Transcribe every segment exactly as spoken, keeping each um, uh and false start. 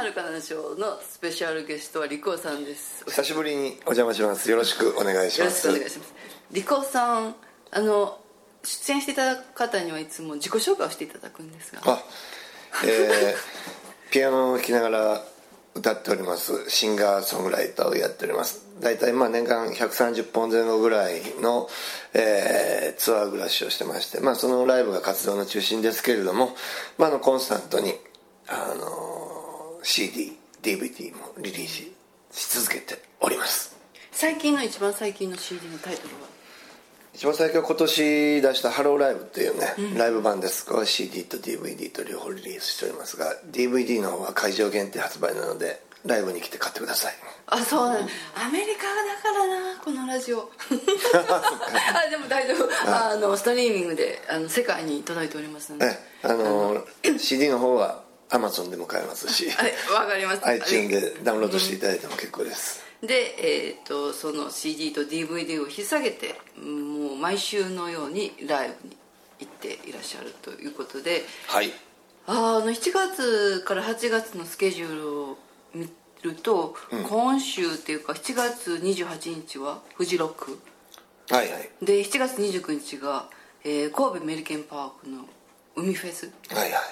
遥かなショーのスペシャルゲストはリコさんです。 久しぶりにお邪魔します。よろしくお願いします。 よろしくお願いします。リコさん、あの出演していただく方にはいつも自己紹介をしていただくんですが、 あ、えー、ピアノを弾きながら歌っておりますシンガーソングライターをやっております。大体まあ年間ひゃくさんじゅっぽんぜん後ぐらいの、えー、ツアー暮らしをしてまして、まあ、そのライブが活動の中心ですけれども、まあ、あのコンスタントに、あのー、シーディー、ディーブイディー もリリースし続けております。 最近の一番最近の シーディー のタイトルは？ 一番最近は今年出したハローライブっていうね、うん、ライブ版です。これは シーディー と ディーブイディー と両方リリースしておりますが、 ディーブイディー の方は会場限定発売なのでライブに来て買ってください。 あ、そうなん、うん、アメリカだからなこのラジオあ、でも大丈夫、ああのストリーミングであの世界に届いておりますので、 えあのあのシーディー の方は アマゾン でも買えますし、 はい、わかります。 iTunes でダウンロードしていただいても結構です。 で、えー、とその シーディー と ディーブイディー を引っ提げてもう毎週のようにライブに行っていらっしゃるということで、 はい、 あのしちがつからはちがつのスケジュールを見ると、うん、今週っていうかしちがつにじゅうはちにちはフジロック、 はいはい、 でしちがつにじゅうくにちが、えー、神戸メリケンパークの海フェス、 はいはい、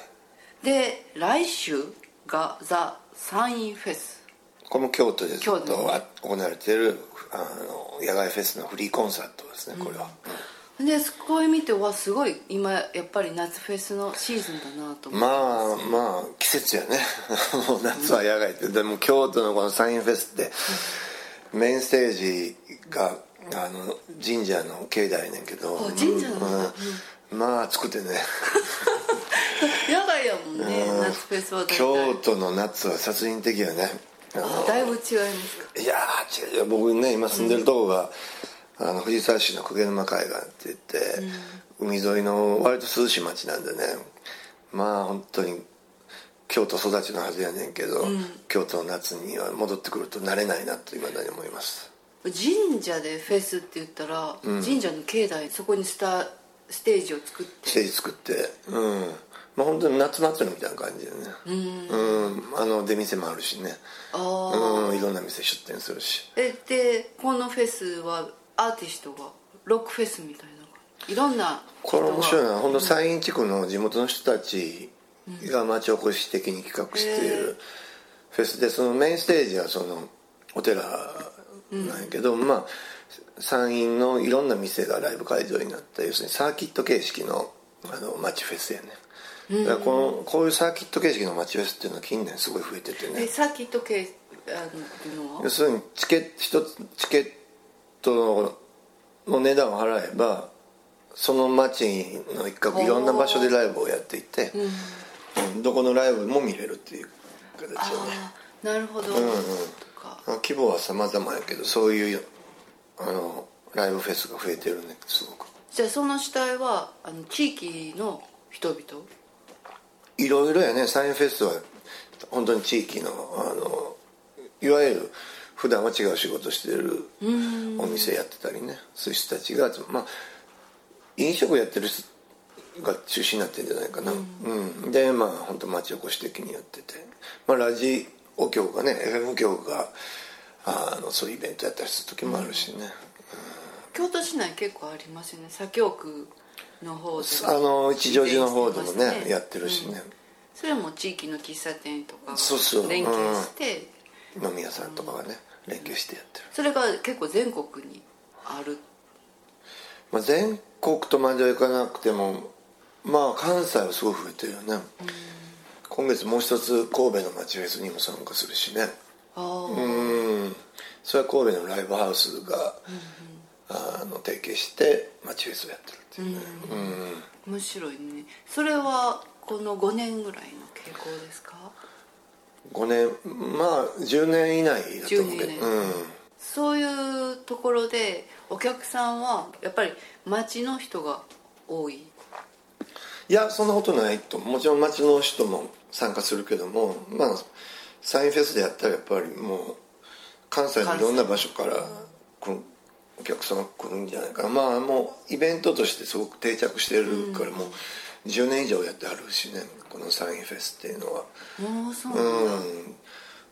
で来週がザ・サインフェス、 これも京都でずっと行われているあの野外フェスのフリーコンサートですね、これは、 うん、でこれ見てはすごい今やっぱり夏フェスのシーズンだなと思って。 まあまあ季節やねもう夏は野外って、うん、でも京都のこのサインフェスって、うん、メインステージがあの神社の境内やねんけど、 神社の、うんうん、まあ暑くてね野外やもんね、うん、夏フェスは大体京都の夏は殺人的やね。 あ、だいぶ違いますか？ いや違うよ、僕ね今住んでるとこが、うん、あの藤沢市の鵠沼海岸って言って、うん、海沿いの割と涼しい町なんでね、まあ本当に京都育ちのはずやねんけど、うん、京都の夏には戻ってくると慣れないなと未だに思います。 神社でフェスって言ったら、うん、神社の境内そこにスタステージを作ってステージ作ってうん、まあ、本当に夏祭りみたいな感じでね、うん、うん、あの出店もあるしね、あ、うん、いろんな店出店するし。 えでこのフェスはアーティストがロックフェスみたいないろんなこれ面白いな、本当山陰地区の地元の人たちが町おこし的に企画しているフェスで、そのメインステージはそのお寺なんやけど、うん、まあ山陰のいろんな店がライブ会場になった、要するにサーキット形式のあの街フェスやね。だからこのこういうサーキット形式の街フェスっていうのは近年すごい増えててね。 えサーキット形のは要するにチケット一つチケットの値段を払えばその街の一角いろんな場所でライブをやっていて、うん、どこのライブも見れるっていう形よね。 なるほど、 うんうん、規模は様々やけどそういうあのライブフェスが増えてるね、すごく。 じゃあその主体はあの地域の人々 いろいろやね。サインフェスは本当に地域のあのいわゆる普段は違う仕事してるお店やってたりね、そういう人たちが、まあ飲食やってる人が中心になってるんじゃないかな、うんうん、でまあ本当町おこし的にやってて、まあ、ラジオ局がね エフエム 局があのそういうイベントやったりする時もあるしね、うんうん、 京都市内結構ありますよね。左京区の方であの一乗寺の方でもねやってるしね、うん、 それも地域の喫茶店とかそうそう連携して、 うん、飲み屋さんとかがね、うん、連携してやってる。 それが結構全国にある、 まあ、全国とまではいかなくてもまあ関西はすごい増えてるよね、うん、今月もう一つ神戸の街フェスにも参加するしね。あうんそれは神戸のライブハウスが、うんうん、あの提携して街フェスをやってるっていうね、うんうん、 面白いね。それはこのごねんぐらいの傾向ですか？ ごねん、まあじゅうねん以内だと思うけど、うん、 そういうところでお客さんはやっぱり街の人が多い？ いやそんなことないと。もちろん街の人も参加するけども、まあサインフェスでやったらやっぱりもう関西のいろんな場所からこのお客さんが来るんじゃないかな。まあもうイベントとしてすごく定着してるから、もうじゅうねん以上やってあるしね、このサインフェスっていうのは。 ああそうなんだ、うん、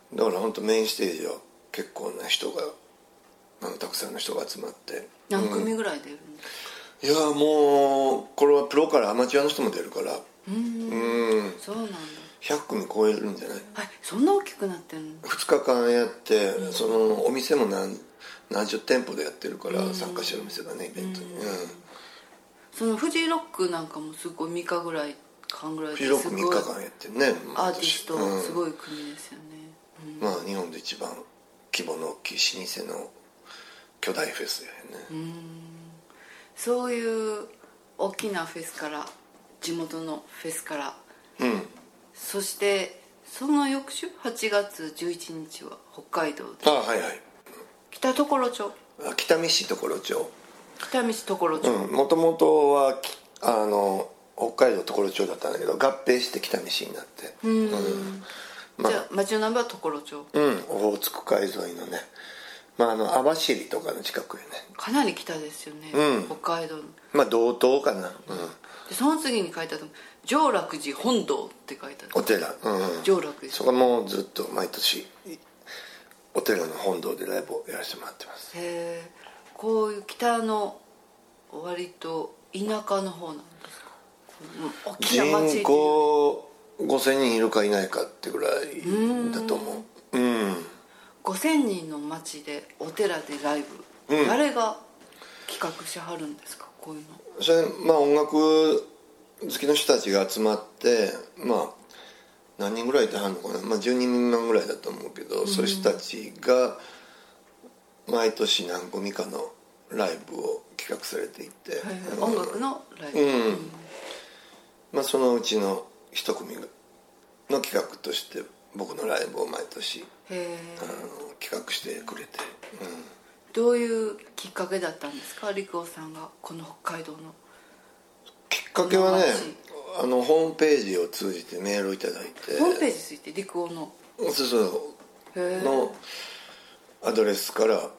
だから本当メインステージは結構な人があのたくさんの人が集まって。 何組ぐらい出るんですか？ いやもうこれはプロからアマチュアの人も出るから、 うん、 うんそうなんだ。 ひゃっ組超えるんじゃない？ はい、そんな大きくなってるの？ ふつかかんやって、うん、そのお店も何何十店舗でやってるから、うん、参加してるお店がねイベントに、うんうん、 そのフジロックなんかもすごいみっかぐらい間ぐらいでフジロックみっかかんやってるね。 アーティストすごい国ですよね、 うんうん、まあ日本で一番規模の大きい老舗の巨大フェスやね。うん、 そういう大きなフェスから地元のフェスから、うん、そしてその翌週はちがつじゅういちにちは北海道で、 あ、はいはい、 北常呂町、 北見市常呂町、 北見市常呂町、 もともとはあの北海道常呂町だったんだけど合併して北見市になって、うん、うん、 まあ、じゃあ町の名前は常呂町、 うん、オホーツク海沿いのね、まあ、あの網走とかの近くへね、 かなり北ですよね、うん、北海道の、 まあ道東かな、うん、 でその次に書いてあった上楽寺本堂って書いてあるお寺、うん、 上楽寺、 そこもずっと毎年お寺の本堂でライブをやらせてもらってます。 へえ、こういう北の割と田舎の方なんですか？大きな町、 人口ごせんにんいるかいないかってぐらいだと思う。うん、 ごせんにんの町でお寺でライブ、うん、誰が企画しはるんですか？こういうのそれ、まあ、音楽好きの人たちが集まって、まあ何人ぐらいいてはんのかな、まあ、じゅうにんまんぐらいだと思うけど、うん、そういう人たちが毎年何組かのライブを企画されていて、はいはい、 うん、音楽のライブ、 うんうん、まあ、そのうちの一組の企画として僕のライブを毎年あの企画してくれて、うん、 どういうきっかけだったんですか？陸尾さんがこの北海道のきっかけはね、あのホームページを通じてメールをいただいて、 ホームページついて陸尾のそうそうのアドレスからあの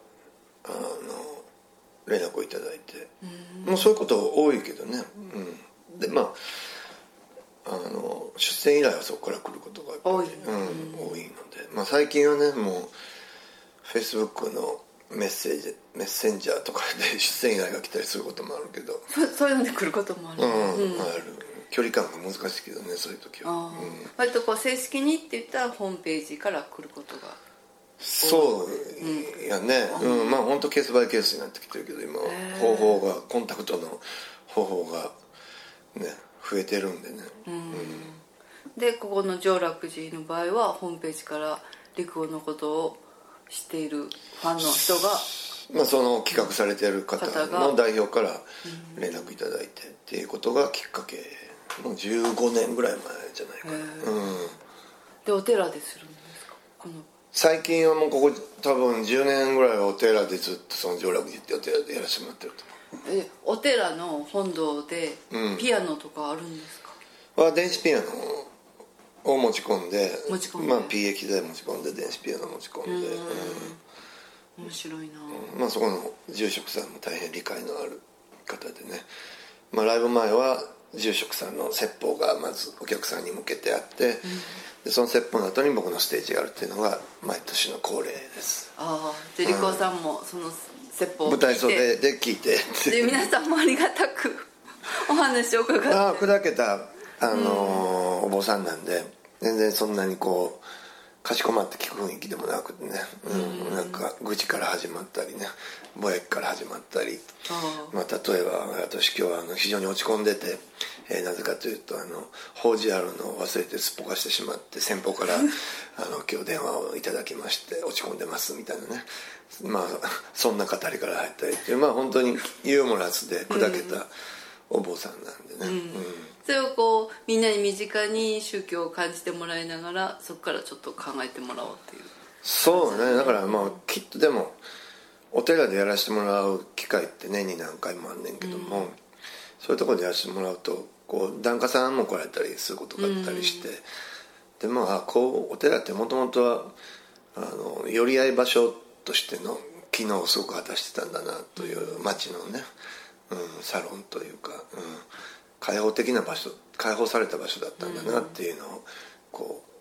連絡をいただいて、もうそういうこと多いけどね、うん、でまああの出演依頼はそこから来ることが多い、うん、多いので、まあ、最近はねもうフェイスブックのメッセージメッセンジャーとかで出演依頼が来たりすることもあるけど、 そそういうので来ることもある、 うんうん、ある。距離感が難しいけどね、そういう時は、うん、 割とこう正式にって言ったらホームページから来ることがそうやね、うんうん、まあ本当ケースバイケースになってきてるけど今方法がコンタクトの方法がね増えてるんでね、うんうん、 でここの上楽寺の場合はホームページから陸尾のことを知っているファンの人が、 まあ、その企画されている方の代表から連絡いただいてっていうことがきっかけ、もうじゅうごねんぐらい前じゃないかな、うん、 でお寺でするんですか？この最近はもうここ多分じゅうねんぐらいはお寺でずっとその上楽寺ってお寺でやらせてもらってると。 えお寺の本堂でピアノとかあるんですか？ は、うん、電子ピアノを持ち込んで、 持ち込んで、 まあ、ピーエー 機材持ち込んで電子ピアノ持ち込んで、うん、 面白いな、 うん、まあそこの住職さんも大変理解のある方でね、まあ、ライブ前は住職さんの説法がまずお客さんに向けてあって、うん、でその説法の後に僕のステージがあるっていうのが毎年の恒例です。 ああ、で陸尾さんもその説法を聞いて舞台袖で聞いてで皆さんもありがたくお話を伺って、 ああ砕けた、あのーうん、お坊さんなんで全然そんなにこうかしこまって聞く雰囲気でもなくてね、うんうん、なんか愚痴から始まったりねぼやきから始まったり、まあ、例えば私今日はあの非常に落ち込んでて、えー、なぜかというとあの法事あるのを忘れてすっぽかしてしまって先方からあの今日電話をいただきまして落ち込んでますみたいなね、まあそんな語りから入ったりっていう、まあ本当にユーモラスで砕けたお坊さんなんでね、うんうん、 それをこうみんなに身近に宗教を感じてもらいながらそこからちょっと考えてもらおうっていう。 そうね、だからまあきっとでもお寺でやらせてもらう機会って年に何回もあんねんけども、うん、そういうところでやらせてもらうとこう檀家さんも来られたりすることがあったりして、うん、でまあこうお寺ってもともとはあの寄り合い場所としての機能をすごく果たしてたんだなという町のね、うん、サロンというか、うん、開放的な場所開放された場所だったんだなっていうのをこう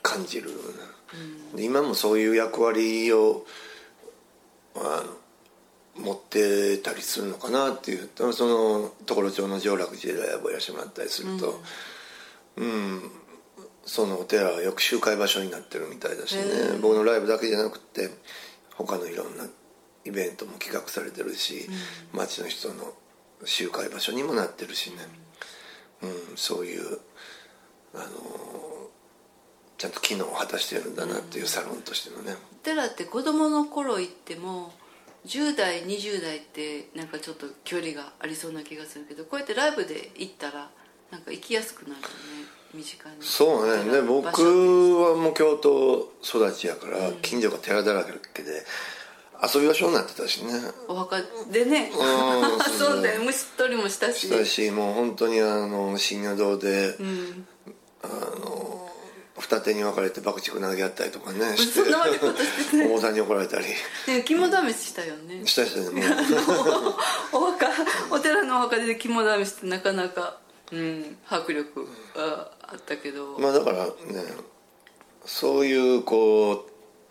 感じる、うん、今もそういう役割をあの持ってたりするのかなっていう、その常呂町の浄楽寺でライブをやらせてもらったりすると、うん、うん、そのお寺はよく集会場所になってるみたいだしね、僕のライブだけじゃなくて他のいろんなイベントも企画されてるし、うん、町の人の集会場所にもなってるしね、うん、そういうあのちゃんと機能を果たしてるんだなっていうサロンとしてのね、 お寺って子供の頃行ってもじゅう代にじゅう代ってなんかちょっと距離がありそうな気がするけど、こうやってライブで行ったらなんか行きやすくなるよね、身近に。 そうね。で僕はもう京都育ちやから、うん、近所が寺だらけで遊び場所になってたしね、 お墓でね、遊んで虫取りもしたししたし、もう本当にあの深夜堂で、うん、あの二手に分かれて爆竹投げ合ったりとかねして、そんな悪いことしてね、お坊さんに怒られたり、 ね、肝試ししたよね。 したしたね。 お墓、お寺のお墓で肝試しってなかなか、うん、迫力があったけど、 まあだからね、そういうこう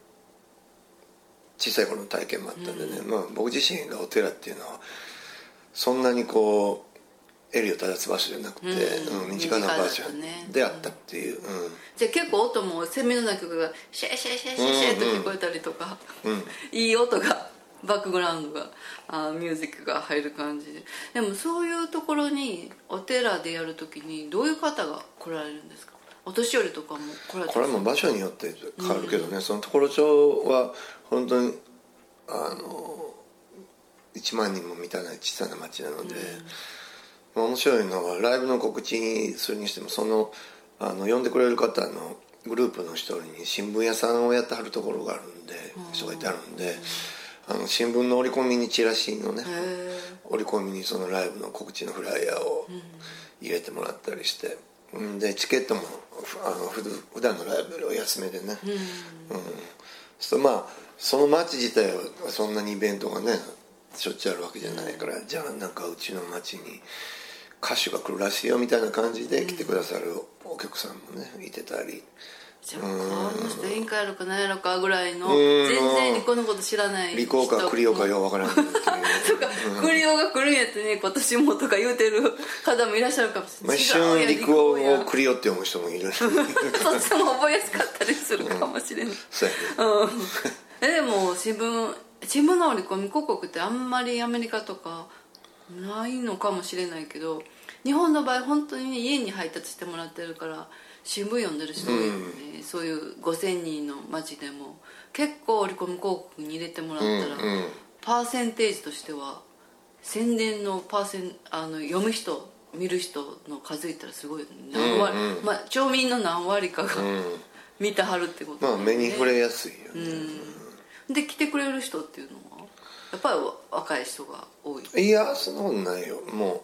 小さい頃の体験もあったんでね、うん、まあ僕自身がお寺っていうのはそんなにこう襟を正す場所じゃなくて、うんうん、身近な場所であったっていう、うん、 じゃあ結構音もセミの鳴き声がシェーシェーシェーシェーシェーと聞こえたりとか、うんうん、いい音がバックグラウンドがあミュージックが入る感じで。でもそういうところにお寺でやるときにどういう方が来られるんですか？お年寄りとかも来られてる？ これも場所によって変わるけどね、うん、その常呂町は本当にあのいちまんにんも満たない小さな町なので、うん、面白いのはライブの告知にするにしても、そのあの呼んでくれる方のグループの一人に新聞屋さんをやってはるところがあるんで、うん、人がいてあるんで、うん、あの新聞の折り込みにチラシのね、折り込みにそのライブの告知のフライヤーを入れてもらったりして、でチケットもあの普段のライブより安めでね、うんうん、そまあその街自体はそんなにイベントがねしょっちゅうあるわけじゃないから、じゃあなんかうちの街に歌手が来るらしいよみたいな感じで来てくださるお客さんもねいてたり、 じゃあこの人演歌やろか何やろかぐらいの全然リコのこと知らない人、 リコかクリオかようわからんっていうそうか、うん、クリオが来るんやってね今年もとか言うてる方もいらっしゃるかもしれない、まあ、一瞬リコをクリオって読む人もいるそっちも覚えやすかったりするかもしれない、うん、 そうやね、 うん、でも新聞新聞の折り込み広告ってあんまりアメリカとかないのかもしれないけど、日本の場合本当に、ね、家に配達してもらってるから新聞読んでる人多いよね、うん、そういうごせんにんの街でも結構折り込み広告に入れてもらったら、うんうん、パーセンテージとしては宣伝のパーセンあの読む人見る人の数いったらすごい何割、うんうん、まあ、町民の何割かが、うん、見てはるってことだよね、 まあ、目に触れやすいよね、 うん、で来てくれる人っていうのはやっぱり若い人が多い？ いやそんなことないよ。も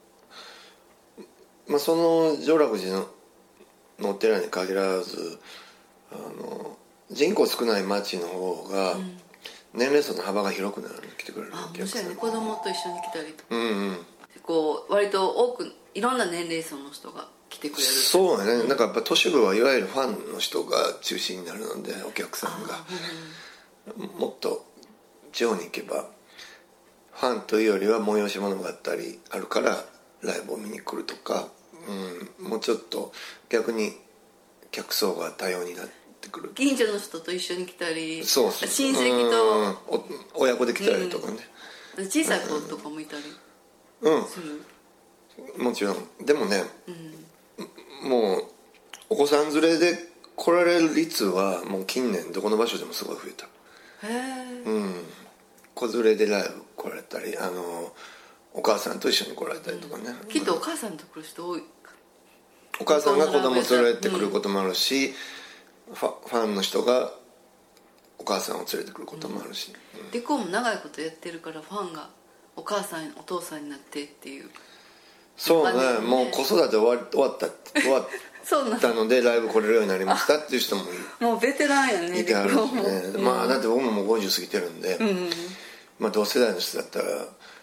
う、まあ、その浄楽寺ののお寺に限らずあの人口少ない町の方が年齢層の幅が広くなるのに来てくれるお客さん、あ、面白いね。子供と一緒に来たりとか、 うんうん、 こう割と多くいろんな年齢層の人が来てくれる。 そうね、うん、なんかやっぱ都市部はいわゆるファンの人が中心になるのでお客さんが、うん、もっと地方に行けばファンというよりは催し物があったりあるからライブを見に来るとか、うん、もうちょっと逆に客層が多様になってくる。 近所の人と一緒に来たり、 そうそう、 親戚と親子で来たりとかね、 うん、小さい子とかもいたりする、 うん、もちろん。でもね、うん、もうお子さん連れで来られる率はもう近年どこの場所でもすごい増えた。 へえ、 うん、子連れでライブ来られたり、あのお母さんと一緒に来られたりとかね、 うん、きっとお母さんと来る人多い。 お母さんが子供連れてくることもあるし、うん、ファ、ファンの人がお母さんを連れてくることもあるし、 うん、でこうも長いことやってるからファンがお母さんお父さんになってっていう。 そうね、もう子育て終わ終わった終わったのでライブ来れるようになりましたっていう人もいもうベテランやね。 いてあるしね、うん、まあだって僕ももうごじゅう過ぎてるんで、うん、まあ同世代の人だったら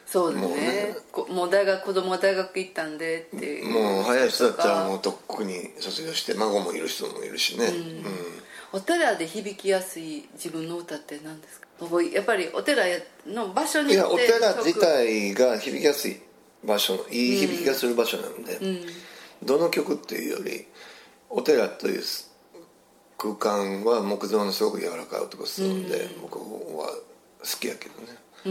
そうだね。もうね、こもう大学子供が大学行ったんでっていう。 もう早い人だったらもうとっくに卒業して孫もいる人もいるしね。うん。うん、 お寺で響きやすい自分の歌って何ですか？やっぱりお寺の場所によって。いや、お寺自体が響きやすい場所、いい響きがする場所なんで、うん、どの曲っていうよりお寺という空間は木造のすごく柔らかい音がするんで、うん、僕は好きやけどね。うん、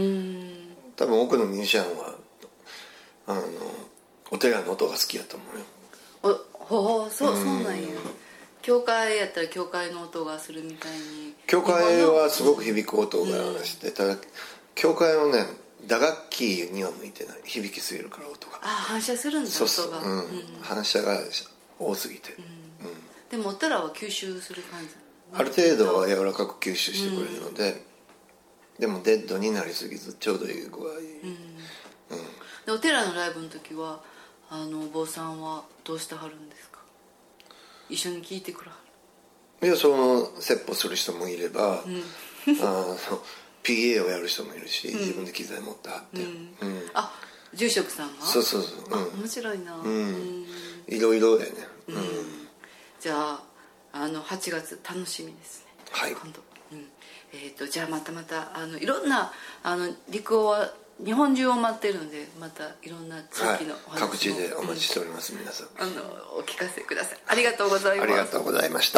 多分多くのミュージシャンはあのお寺の音が好きやと思うよ。 おほう、そう、そうなんや。教会やったら教会の音がするみたいに。 教会はすごく響く音がして、うん、ただ教会のね打楽器には向いてない、響きすぎるから音が。 あ、反射するんだ。 そうそう、 音が、 うんうん、反射が多すぎて、 うんうん、でもお寺は吸収する感じ、 ある程度は柔らかく吸収してくれるので、うん、でもデッドになりすぎずちょうどいい具合、うんうん、 でお寺のライブの時はあのお坊さんはどうしてはるんですか？一緒に聴いてくらはる？いや、その説法する人もいれば、うん、あの ピーエー をやる人もいるし、うん、自分で機材持ってはって、うんうん、 あ、住職さんが？ そうそうそう、 うん、面白いな、うん、いろいろやね、うんうん、 じゃあ、あのはちがつ楽しみですね。 はい、 今度、うん、えーと、じゃあまたまたあのいろんなあの陸王は日本中を待ってるので、またいろんな地域のお話も、 はい、各地でお待ちしております、うん、皆さんあのお聞かせください。ありがとうございます。 ありがとうございました。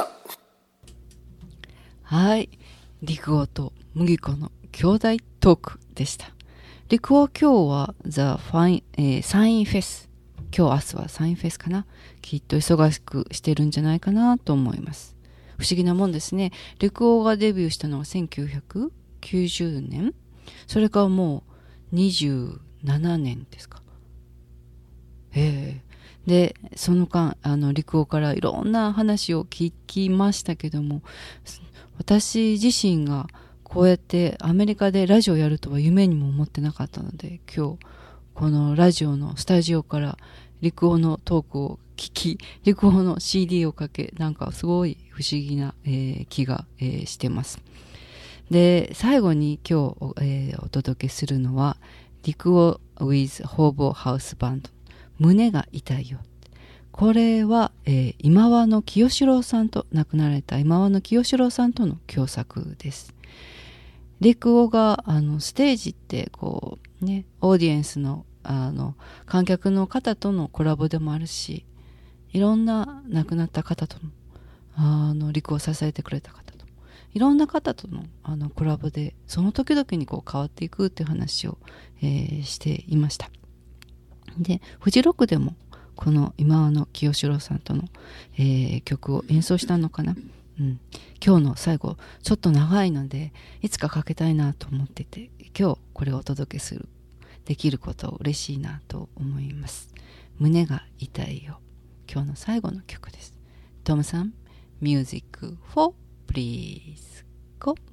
はい、陸王と麦子の兄弟トークでした。陸王、今日はザ・ファイン、えー、サインフェス、今日明日はサインフェスかな、きっと忙しくしてるんじゃないかなと思います。不思議なもんですね。陸王がデビューしたのはせんきゅうひゃくきゅうじゅうねん、それからもうにじゅうななねんですか。ええ。でその間あの陸王からいろんな話を聞きましたけども、私自身がこうやってアメリカでラジオやるとは夢にも思ってなかったので、今日このラジオのスタジオから陸王のトークを聞き、陸王の シーディー をかけ、なんかすごい不思議な、えー、気が、えー、してます。で最後に今日、えー、お届けするのは陸王 with ホーボーハウスバンド、胸が痛いよ。これは、えー、今和の清志郎さんと、亡くなられた今和の清志郎さんとの共作です。陸王があのステージってこうね、オーディエンスのあの観客の方とのコラボでもあるし、いろんな亡くなった方とのあの陸王を支えてくれた方といろんな方とのあのコラボで、その時々にこう変わっていくっていう話を、えー、していました。でフジロックでもこの今和の清志郎さんとの、えー、曲を演奏したのかな。うん、今日の最後ちょっと長いのでいつかかけたいなと思ってて、今日これをお届けするできることを嬉しいなと思います。胸が痛いよ、今日の最後の曲です。トムさん、ミュージックフォープリーズゴー。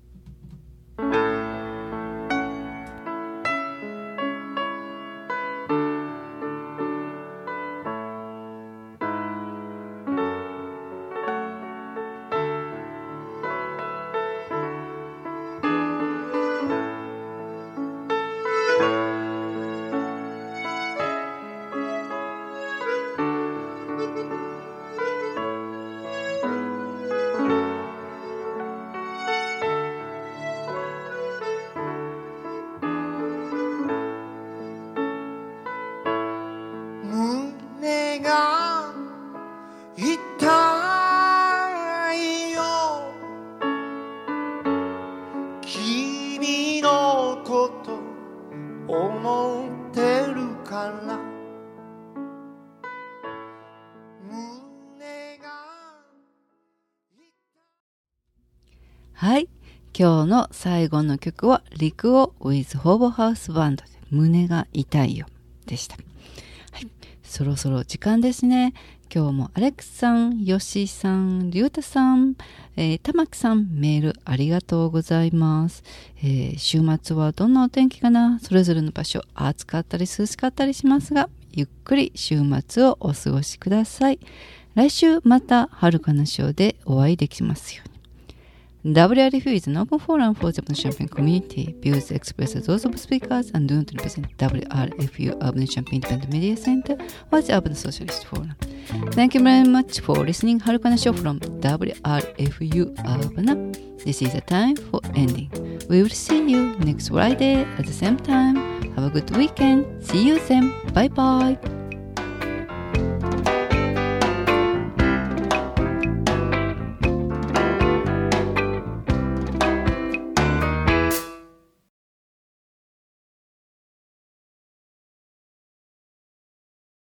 はい、今日の最後の曲は陸王 with ホーボーハウスバンドで胸が痛いよでした。はい、そろそろ時間ですね。今日もアレックスさん、ヨッシーさん、リュウタさん、えー、玉木さん、メールありがとうございます。えー、週末はどんなお天気かな。それぞれの場所暑かったり涼しかったりしますが、ゆっくり週末をお過ごしください。来週またはるかなショーでお会いできますように。 ダブリューアールエフユーis an open forum for Japan Champion community. Views expressed are those of speakers and do not represent ダブリューアールエフユーUrban Champion Independent Media Center or the Urban Socialist Forum. Thank you very much for listening. Harukana Show from ダブリューアールエフユー Urbana. This is the time for ending. We will see you next Friday at the same time. Have a good weekend. See you then. Bye bye.